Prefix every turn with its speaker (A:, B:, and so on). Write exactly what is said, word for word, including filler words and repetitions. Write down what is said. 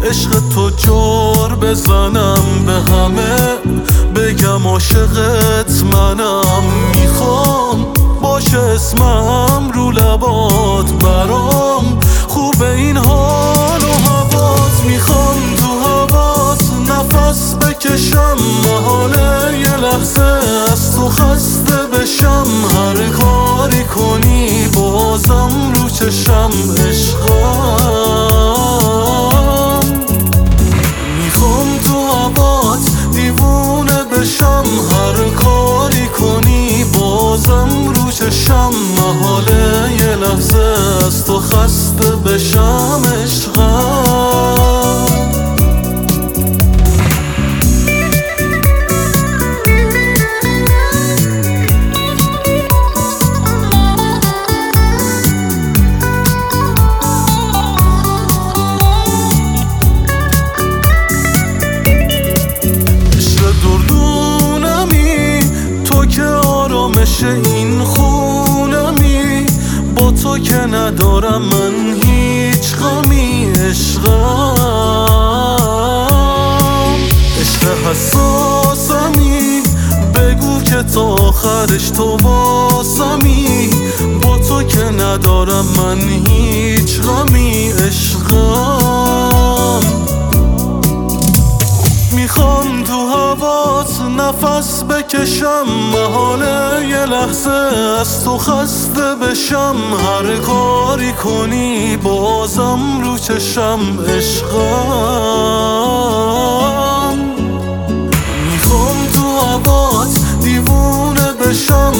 A: عشق تو جور بزنم به همه، بگم عاشقت منم. میخوام باشه اسمم رو لبات برام، خوبه این حال و هوات. میخوام تو هوات نفس بکشم، محاله یه لحظه از تو خسته بشم. هر کاری کنی بازم رو چشم عشقم. میخوام تو هوات دیوونه بشم، هر کاری کنی بازم رو چشم. محاله یه لحظه از تو خسته بشم عشقم. این خونمی با تو که ندارم من هیچ غمی. عشقم عشق حساسمی، بگو که تا آخرش تو واسمی. با تو که ندارم من هیچ غمی. عشقم میخوام تو هوات نفس بکشم، محاله یه لحظه از تو خسته بشم. هر کاری کنی بازم رو چشم عشقم. میخوام تو هوات دیوونه بشم،